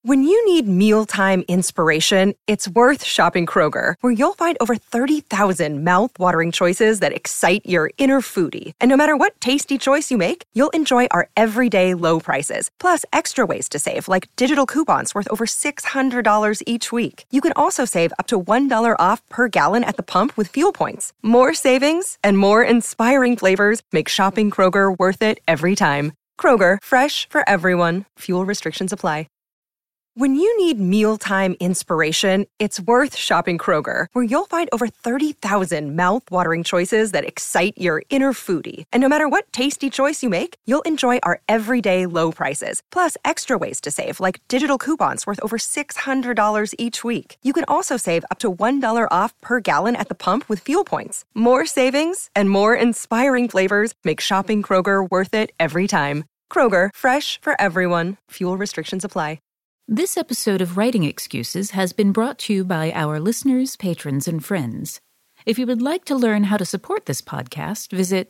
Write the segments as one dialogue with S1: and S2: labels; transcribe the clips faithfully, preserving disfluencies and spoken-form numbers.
S1: When you need mealtime inspiration, it's worth shopping Kroger, where you'll find over thirty thousand mouth-watering choices that excite your inner foodie. And no matter what tasty choice you make, you'll enjoy our everyday low prices, plus extra ways to save, like digital coupons worth over six hundred dollars each week. You can also save up to one dollar off per gallon at the pump with fuel points. More savings and more inspiring flavors make shopping Kroger worth it every time. Kroger, fresh for everyone. Fuel restrictions apply. When you need mealtime inspiration, it's worth shopping Kroger, where you'll find over thirty thousand mouth-watering choices that excite your inner foodie. And no matter what tasty choice you make, you'll enjoy our everyday low prices, plus extra ways to save, like digital coupons worth over six hundred dollars each week. You can also save up to one dollar off per gallon at the pump with fuel points. More savings and more inspiring flavors make shopping Kroger worth it every time. Kroger, fresh for everyone. Fuel restrictions apply.
S2: This episode of Writing Excuses has been brought to you by our listeners, patrons, and friends. If you would like to learn how to support this podcast, visit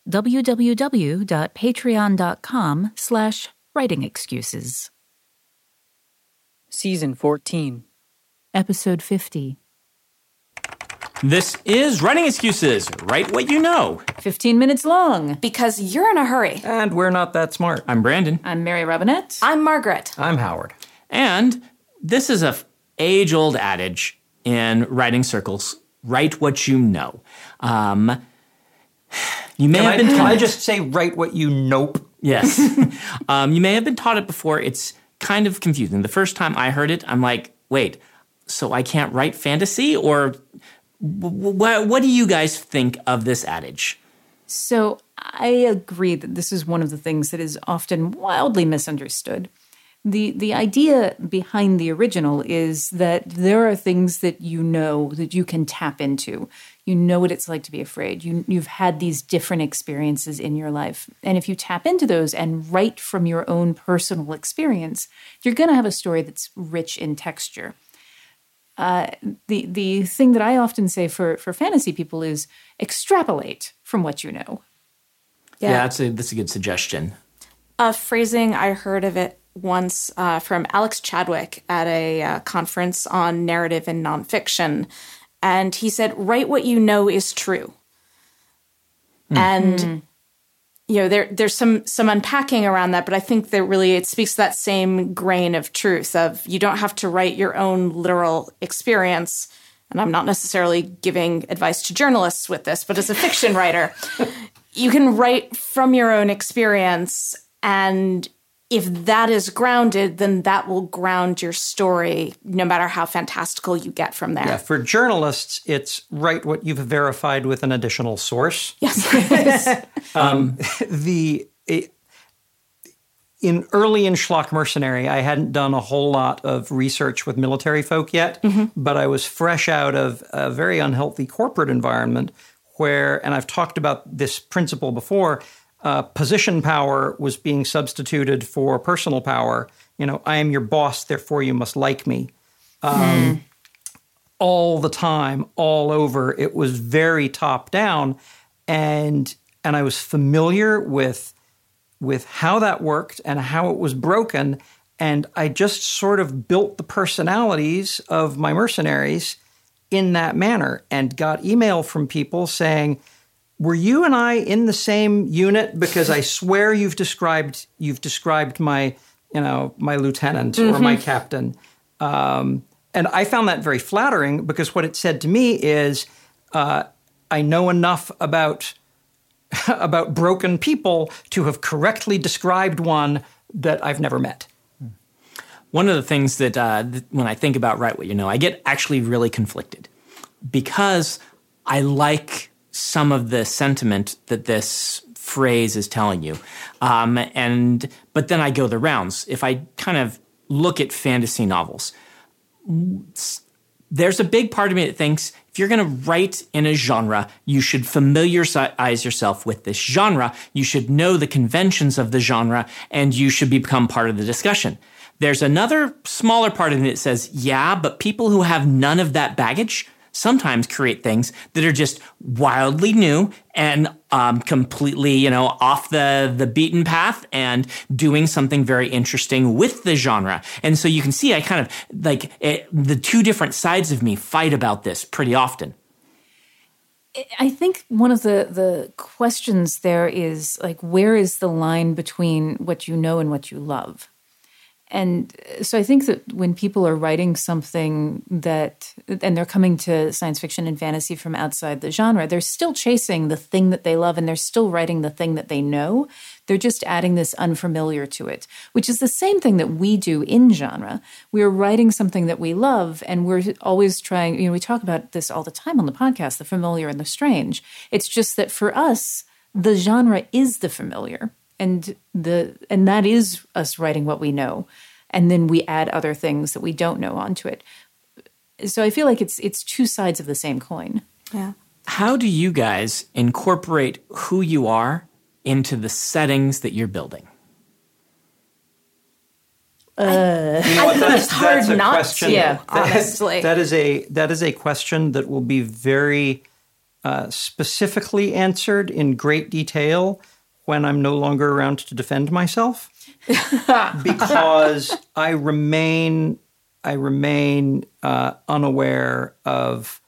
S2: www.patreon.com slash writing excuses.
S3: Season fourteen.
S2: Episode fifty.
S4: This is Writing Excuses. Write what you know.
S2: Fifteen minutes long.
S5: Because you're in a hurry.
S3: And we're not that smart.
S4: I'm Brandon.
S2: I'm Mary Robinette.
S5: I'm Margaret.
S3: I'm Howard.
S4: And this is a f- age-old adage in writing circles. Write what you know. Um, you may
S3: can
S4: have
S3: I,
S4: been
S3: can
S4: taught
S3: I
S4: it.
S3: just say write what you nope?
S4: Yes. um, you may have been taught it before. It's kind of confusing. The first time I heard it, I'm like, wait, so I can't write fantasy? Or w- w- what do you guys think of this adage?
S2: So I agree that this is one of the things that is often wildly misunderstood. The the idea behind the original is that there are things that you know that you can tap into. You know what it's like to be afraid. You, you've had these different experiences in your life. And if you tap into those and write from your own personal experience, you're going to have a story that's rich in texture. Uh, the the thing that I often say for, for fantasy people is extrapolate from what you know.
S4: Yeah, yeah that's, a, that's a good suggestion.
S5: A phrasing, I heard of it once uh, from Alex Chadwick at a uh, conference on narrative and nonfiction. And he said, write what you know is true. Mm. And, mm. you know, there there's some some unpacking around that, but I think that really it speaks to that same grain of truth of you don't have to write your own literal experience. And I'm not necessarily giving advice to journalists with this, but as a fiction writer, you can write from your own experience, and if that is grounded, then that will ground your story, no matter how fantastical you get from there.
S3: Yeah, for journalists, it's write what you've verified with an additional source.
S5: Yes.
S3: um, the it, in early in Schlock Mercenary, I hadn't done a whole lot of research with military folk yet, mm-hmm. but I was fresh out of a very unhealthy corporate environment where, and I've talked about this principle before, Uh, position power was being substituted for personal power. You know, I am your boss, therefore you must like me. Um, mm. All the time, all over. It was very top down, and and I was familiar with with how that worked and how it was broken. And I just sort of built the personalities of my mercenaries in that manner, and got email from people saying, were you and I in the same unit? Because I swear you've described you've described my, you know, my lieutenant mm-hmm. or my captain. Um, and I found that very flattering because what it said to me is uh, I know enough about about broken people to have correctly described one that I've never met.
S4: One of the things that uh, th- when I think about write what you know, I get actually really conflicted because I like some of the sentiment that this phrase is telling you. Um, and but then I go the rounds. If I kind of look at fantasy novels, there's a big part of me that thinks if you're going to write in a genre, you should familiarize yourself with this genre. You should know the conventions of the genre, and you should become part of the discussion. There's another smaller part of me that says, yeah, but people who have none of that baggage sometimes create things that are just wildly new and um, completely, you know, off the, the beaten path and doing something very interesting with the genre. And so you can see I kind of like it, the two different sides of me fight about this pretty often.
S2: I think one of the, the questions there is like, where is the line between what you know and what you love? And so I think that when people are writing something that, and they're coming to science fiction and fantasy from outside the genre, they're still chasing the thing that they love and they're still writing the thing that they know. They're just adding this unfamiliar to it, which is the same thing that we do in genre. We're writing something that we love and we're always trying, you know, we talk about this all the time on the podcast, the familiar and the strange. It's just that for us, the genre is the familiar. And the and that is us writing what we know, and then we add other things that we don't know onto it. So I feel like it's it's two sides of the same coin.
S5: Yeah.
S4: How do you guys incorporate who you are into the settings that you're building?
S5: Uh,
S3: you know what,
S5: I think it's hard
S3: that's a
S5: not
S3: question,
S5: to,
S2: yeah,
S5: honestly.
S3: That is a that is a question that will be very uh, specifically answered in great detail when I'm no longer around to defend myself, because I remain I remain uh, unaware of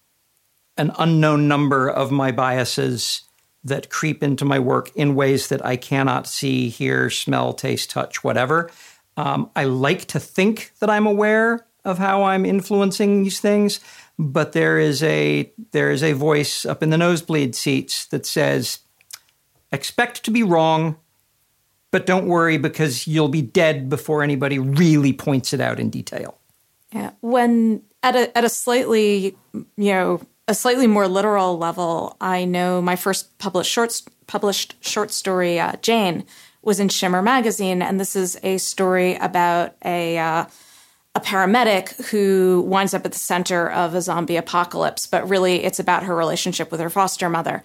S3: an unknown number of my biases that creep into my work in ways that I cannot see, hear, smell, taste, touch, whatever. Um, I like to think that I'm aware of how I'm influencing these things, but there is a there is a voice up in the nosebleed seats that says, expect to be wrong, but don't worry because you'll be dead before anybody really points it out in detail.
S5: Yeah. When at a at a slightly, you know, a slightly more literal level, I know my first published short published short story, uh, Jane, was in Shimmer magazine, and this is a story about a uh, a paramedic who winds up at the center of a zombie apocalypse, but really it's about her relationship with her foster mother.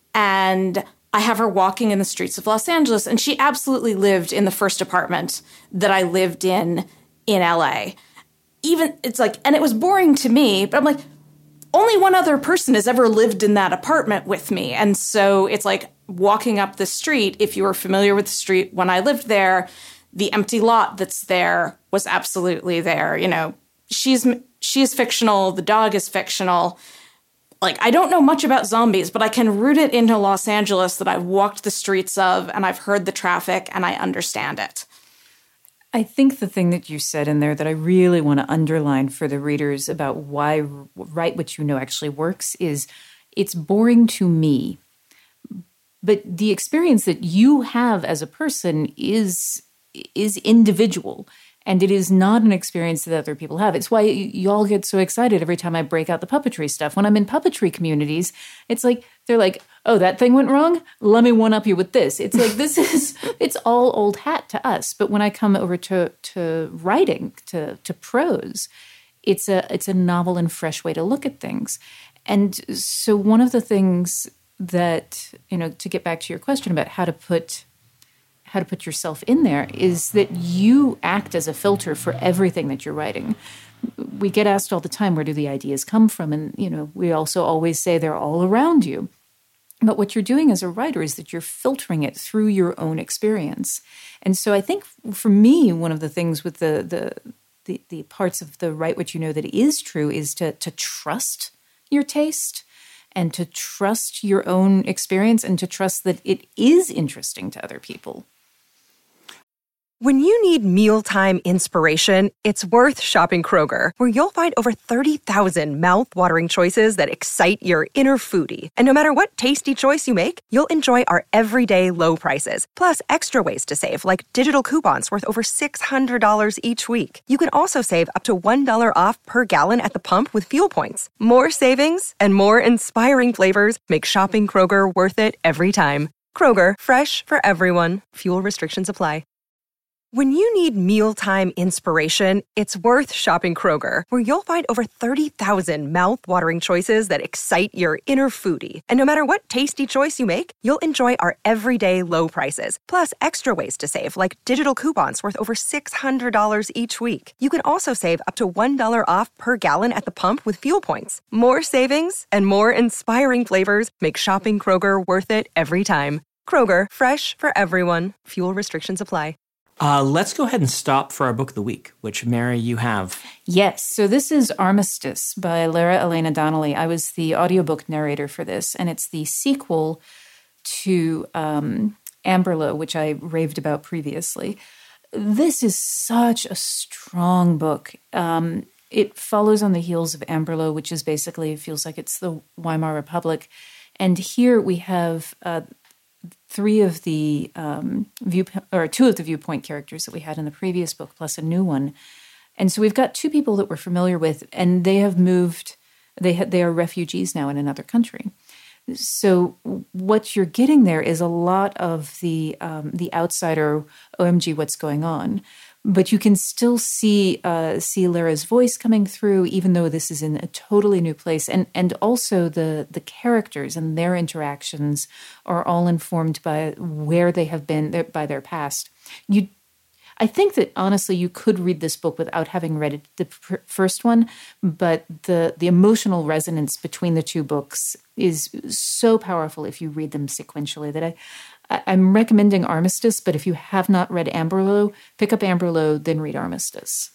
S5: And I have her walking in the streets of Los Angeles, and she absolutely lived in the first apartment that I lived in in L A. Even, it's like, and it was boring to me, but I'm like, only one other person has ever lived in that apartment with me. And so it's like walking up the street, if you were familiar with the street when I lived there, the empty lot that's there was absolutely there. You know, she's she's fictional, the dog is fictional. Like, I don't know much about zombies, but I can root it into Los Angeles that I've walked the streets of and I've heard the traffic and I understand it.
S2: I think the thing that you said in there that I really want to underline for the readers about why Write What You Know actually works is it's boring to me, but the experience that you have as a person is is individual. And it is not an experience that other people have. It's why you all get so excited every time I break out the puppetry stuff. When I'm in puppetry communities, it's like, they're like, oh, that thing went wrong? Let me one-up you with this. It's like, this is, it's all old hat to us. But when I come over to to writing, to to prose, it's a it's a novel and fresh way to look at things. And so one of the things that, you know, to get back to your question about how to put how to put yourself in there is that you act as a filter for everything that you're writing. We get asked all the time, where do the ideas come from? And, you know, we also always say they're all around you. But what you're doing as a writer is that you're filtering it through your own experience. And so I think for me, one of the things with the the the, the parts of the Write What You Know that is true is to to trust your taste and to trust your own experience and to trust that it is interesting to other people.
S1: When you need mealtime inspiration, it's worth shopping Kroger, where you'll find over thirty thousand mouth-watering choices that excite your inner foodie. And no matter what tasty choice you make, you'll enjoy our everyday low prices, plus extra ways to save, like digital coupons worth over six hundred dollars each week. You can also save up to one dollar off per gallon at the pump with fuel points. More savings and more inspiring flavors make shopping Kroger worth it every time. Kroger, fresh for everyone. Fuel restrictions apply. When you need mealtime inspiration, it's worth shopping Kroger, where you'll find over thirty thousand mouth-watering choices that excite your inner foodie. And no matter what tasty choice you make, you'll enjoy our everyday low prices, plus extra ways to save, like digital coupons worth over six hundred dollars each week. You can also save up to one dollar off per gallon at the pump with fuel points. More savings and more inspiring flavors make shopping Kroger worth it every time. Kroger, fresh for everyone. Fuel restrictions apply.
S4: Uh, let's go ahead and stop for our book of the week, which, Mary, you have.
S2: Yes. So this is Armistice by Lara Elena Donnelly. I was the audiobook narrator for this, and it's the sequel to um, Amberlow, which I raved about previously. This is such a strong book. Um, it follows on the heels of Amberlow, which is basically, it feels like it's the Weimar Republic. And here we have uh, three of the um, view or two of the viewpoint characters that we had in the previous book, plus a new one. And so we've got two people that we're familiar with, and they have moved. They ha- they are refugees now in another country. So what you're getting there is a lot of the um, the outsider, O M G, what's going on? But you can still see uh, see Lara's voice coming through, even though this is in a totally new place. And and also the the characters and their interactions are all informed by where they have been, by their past. You, I think that honestly, you could read this book without having read it, the pr- first one, but the the emotional resonance between the two books is so powerful if you read them sequentially that I. I'm recommending Armistice, but if you have not read Amberlow, pick up Amberlow, then read Armistice.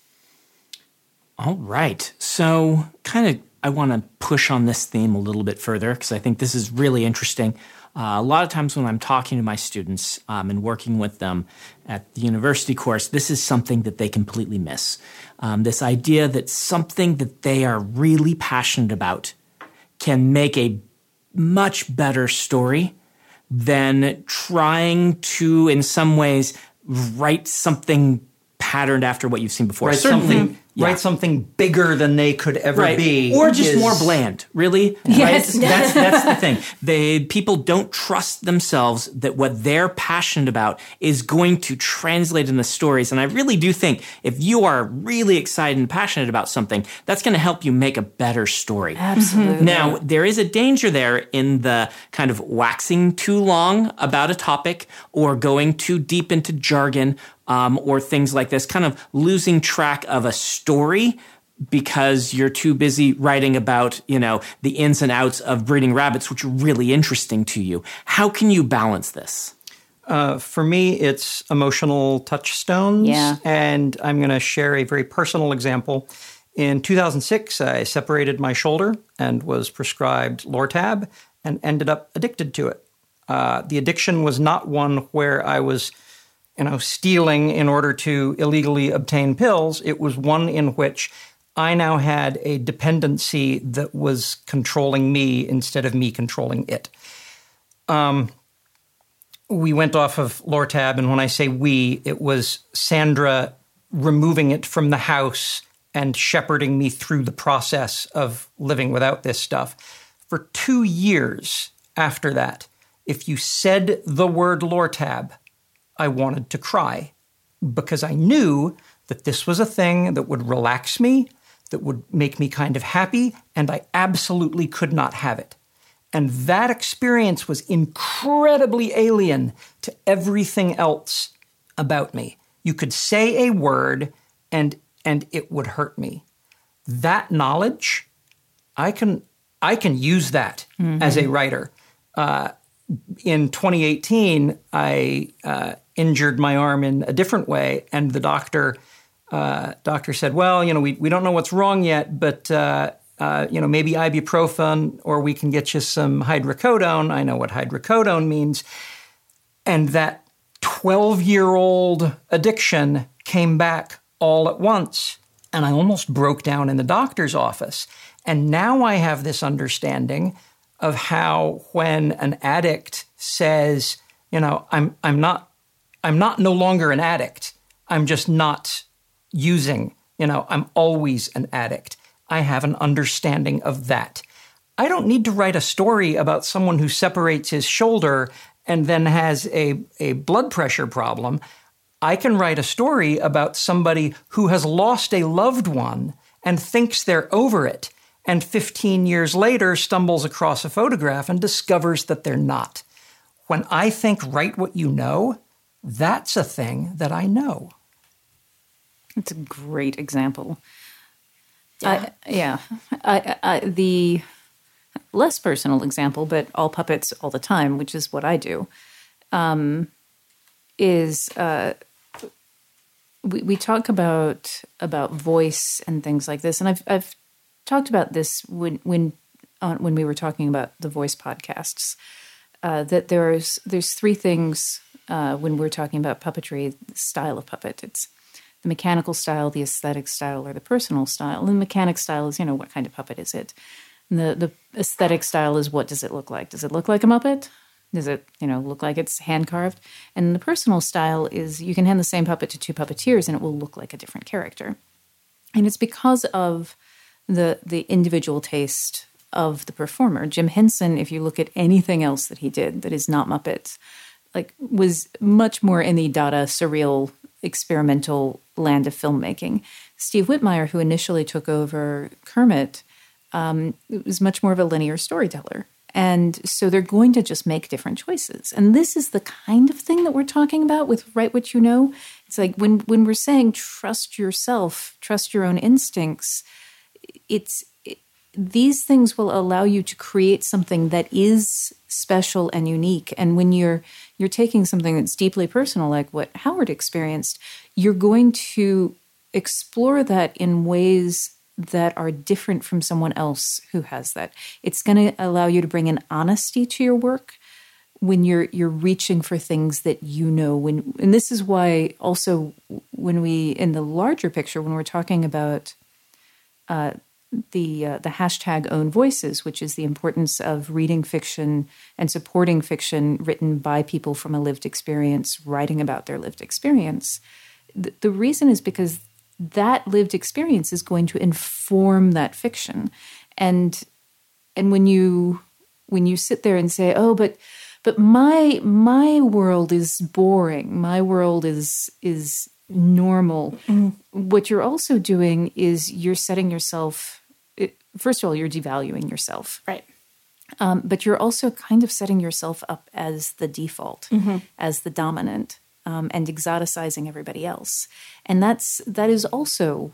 S4: All right. So kind of I want to push on this theme a little bit further because I think this is really interesting. Uh, a lot of times when I'm talking to my students um, and working with them at the university course, this is something that they completely miss. Um, this idea that something that they are really passionate about can make a much better story than trying to, in some ways, write something patterned after what you've seen before.
S3: Write
S4: Certainly,
S3: something,
S4: yeah.
S3: write something bigger than they could ever
S4: right.
S3: be,
S4: or just
S3: is,
S4: more bland. Really,
S2: yes.
S4: right? That's that's the thing. They people don't trust themselves that what they're passionate about is going to translate in the stories. And I really do think if you are really excited and passionate about something, that's going to help you make a better story.
S2: Absolutely.
S4: Now, there is a danger there in the kind of waxing too long about a topic or going too deep into jargon um, or things like this, kind of losing track of a story because you're too busy writing about, you know, the ins and outs of breeding rabbits, which are really interesting to you. How can you balance this?
S3: Uh, for me, it's emotional touchstones.
S2: Yeah.
S3: And I'm going to share a very personal example. In two thousand six, I separated my shoulder and was prescribed Lortab and ended up addicted to it. Uh, the addiction was not one where I was, you know, stealing in order to illegally obtain pills. It was one in which I now had a dependency that was controlling me instead of me controlling it. Um, we went off of Lortab, and when I say we, it was Sandra removing it from the house and shepherding me through the process of living without this stuff. For two years after that, if you said the word Lortab, I wanted to cry because I knew that this was a thing that would relax me, that would make me kind of happy, and I absolutely could not have it. And that experience was incredibly alien to everything else about me. You could say a word and and it would hurt me. That knowledge, I can I can use that mm-hmm. as a writer. Uh, in twenty eighteen, I uh, injured my arm in a different way, and the doctor uh, doctor said, "Well, you know, we we don't know what's wrong yet, but uh, uh, you know, maybe ibuprofen, or we can get you some hydrocodone." I know what hydrocodone means, and that twelve-year-old addiction came back all at once, and I almost broke down in the doctor's office. And now I have this understanding of how when an addict says, you know, I'm I'm not I'm not no longer an addict. I'm just not using, you know, I'm always an addict. I have an understanding of that. I don't need to write a story about someone who separates his shoulder and then has a, a blood pressure problem. I can write a story about somebody who has lost a loved one and thinks they're over it, and fifteen years later stumbles across a photograph and discovers that they're not. When I think write what you know, that's a thing that I know.
S2: It's a great example.
S5: Yeah.
S2: I, yeah. I, I, the less personal example, but all puppets all the time, which is what I do, um, is uh, we, we talk about about voice and things like this, and I've I've talked about this when when uh, when we were talking about the voice podcasts. Uh, that there's there's three things uh, when we're talking about puppetry, the style of puppet. It's the mechanical style, the aesthetic style, or the personal style. And the mechanic style is, you know, what kind of puppet is it? And the the aesthetic style is, what does it look like? Does it look like a Muppet? Does it, you know, look like it's hand carved? And the personal style is, you can hand the same puppet to two puppeteers and it will look like a different character. And it's because of the the individual taste of the performer. Jim Henson, if you look at anything else that he did that is not Muppets, like was much more in the Dada, surreal, experimental land of filmmaking. Steve Whitmire, who initially took over Kermit, um, was much more of a linear storyteller. And so they're going to just make different choices. And this is the kind of thing that we're talking about with Write What You Know. It's like when, when we're saying trust yourself, trust your own instincts, it's it, these things will allow you to create something that is special and unique. And when you're you're taking something that's deeply personal, like what Howard experienced, you're going to explore that in ways that are different from someone else who has that. It's going to allow you to bring an honesty to your work when you're you're reaching for things that you know. When and this is why also when we in the larger picture, when we're talking about uh, the uh, the hashtag Own Voices, which is the importance of reading fiction and supporting fiction written by people from a lived experience, writing about their lived experience. The, the reason is because that lived experience is going to inform that fiction. And and when you when you sit there and say, oh, but but my my world is boring, my world is is normal, mm. what you're also doing is you're setting yourself, first of all, you're devaluing yourself.
S5: Right.
S2: Um, but you're also kind of setting yourself up as the default, mm-hmm. as the dominant. Um, and exoticizing everybody else. And that's that is also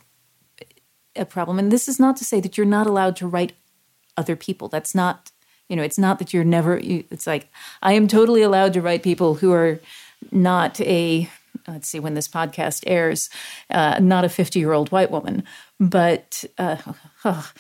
S2: a problem. And this is not to say that you're not allowed to write other people. That's not, you know, it's not that you're never, you, it's like, I am totally allowed to write people who are not a, let's see when this podcast airs, uh, not a fifty-year-old white woman. But, uh, oh.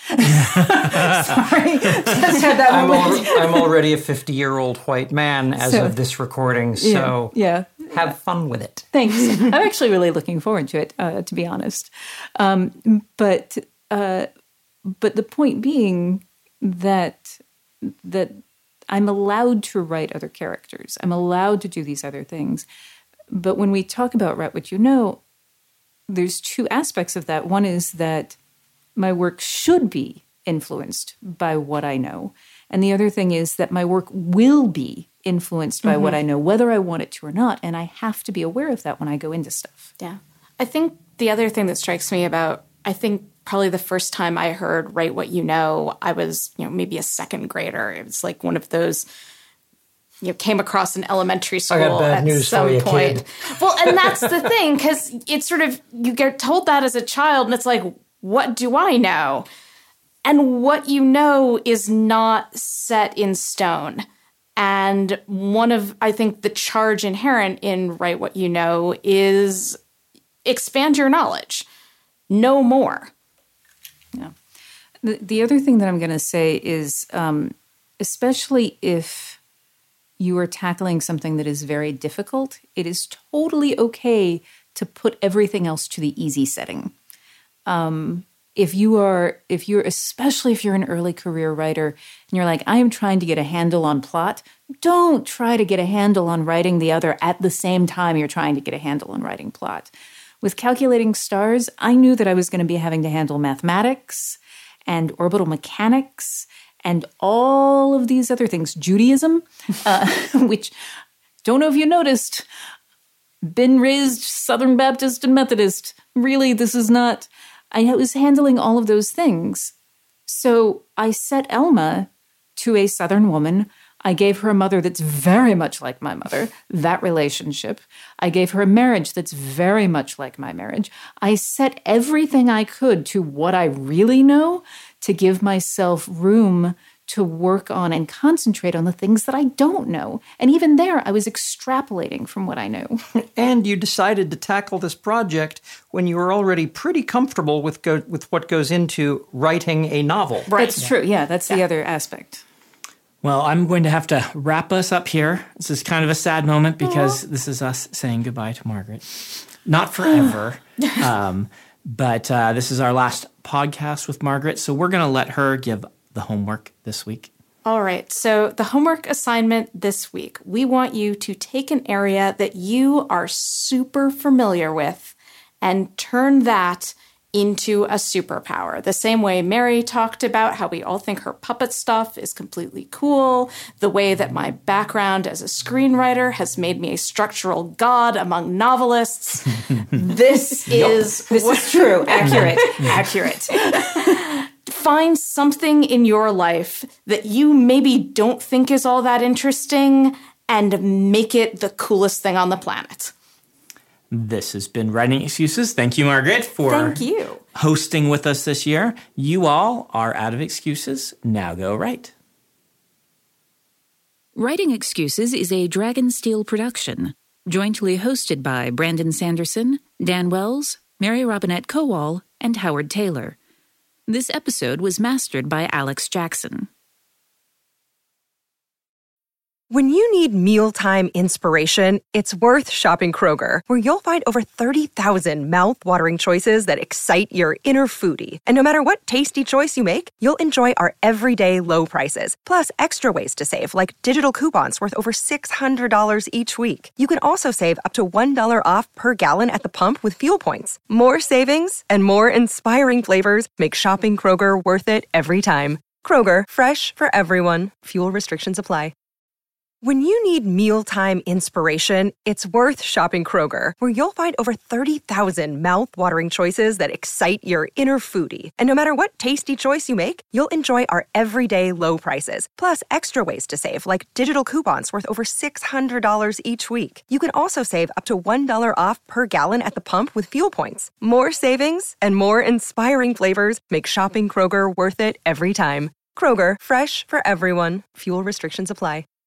S2: sorry, just had that
S3: I'm,
S2: moment.
S3: al- I'm already a fifty-year-old white man as
S2: so,
S3: of this recording, so
S2: yeah, yeah.
S3: have fun with it.
S2: Thanks. I'm actually really looking forward to it, uh, to be honest. Um, but uh, but the point being that that I'm allowed to write other characters. I'm allowed to do these other things. But when we talk about Write What You Know, there's two aspects of that. One is that my work should be influenced by what I know. And the other thing is that my work will be influenced by mm-hmm. what I know, whether I want it to or not. And I have to be aware of that when I go into stuff.
S5: Yeah. I think the other thing that strikes me about, I think probably the first time I heard Write What You Know, I was, you know, maybe a second grader. It was like one of those, you know, came across in elementary school
S3: I got bad
S5: at
S3: news
S5: some
S3: for you,
S5: point.
S3: kid.
S5: Well, and that's the thing, because it's sort of, you get told that as a child, and it's like, what do I know? And what you know is not set in stone. And one of, I think, the charge inherent in Write What You Know is expand your knowledge. Know more.
S2: Yeah. The, the other thing that I'm going to say is, um, especially if you are tackling something that is very difficult, it is totally okay to put everything else to the easy setting. Um, if you are, if you're, especially if you're an early career writer and you're like, I am trying to get a handle on plot, don't try to get a handle on writing the other at the same time you're trying to get a handle on writing plot. With Calculating Stars, I knew that I was going to be having to handle mathematics and orbital mechanics and all of these other things, Judaism, uh, which don't know if you noticed, been raised Southern Baptist and Methodist. Really, this is not... I was handling all of those things. So I set Elma to a Southern woman. I gave her a mother that's very much like my mother, that relationship. I gave her a marriage that's very much like my marriage. I set everything I could to what I really know to give myself room to work on and concentrate on the things that I don't know. And even there, I was extrapolating from what I know.
S3: And you decided to tackle this project when you were already pretty comfortable with go- with what goes into writing a novel.
S2: Right. That's yeah. true. Yeah, that's yeah. the other aspect.
S4: Well, I'm going to have to wrap us up here. This is kind of a sad moment because Aww. This is us saying goodbye to Margaret. Not forever, um, but uh, this is our last podcast with Margaret, so we're going to let her give the homework this week.
S5: All right, so the homework assignment this week, we want you to take an area that you are super familiar with and turn that into a superpower. The same way Mary talked about how we all think her puppet stuff is completely cool, the way that my background as a screenwriter has made me a structural god among novelists. This is...
S2: This is true. Accurate. Accurate.
S5: Find something in your life that you maybe don't think is all that interesting and make it the coolest thing on the planet.
S4: This has been Writing Excuses. Thank you, Margaret, for
S5: Thank you.
S4: hosting with us this year. You all are out of excuses. Now go write.
S6: Writing Excuses is a Dragonsteel production, jointly hosted by Brandon Sanderson, Dan Wells, Mary Robinette Kowal, and Howard Taylor. This episode was mastered by Alex Jackson.
S1: When you need mealtime inspiration, it's worth shopping Kroger, where you'll find over thirty thousand mouth-watering choices that excite your inner foodie. And no matter what tasty choice you make, you'll enjoy our everyday low prices, plus extra ways to save, like digital coupons worth over six hundred dollars each week. You can also save up to one dollar off per gallon at the pump with fuel points. More savings and more inspiring flavors make shopping Kroger worth it every time. Kroger, fresh for everyone. Fuel restrictions apply. When you need mealtime inspiration, it's worth shopping Kroger, where you'll find over thirty thousand mouth-watering choices that excite your inner foodie. And no matter what tasty choice you make, you'll enjoy our everyday low prices, plus extra ways to save, like digital coupons worth over six hundred dollars each week. You can also save up to one dollar off per gallon at the pump with fuel points. More savings and more inspiring flavors make shopping Kroger worth it every time. Kroger, fresh for everyone. Fuel restrictions apply.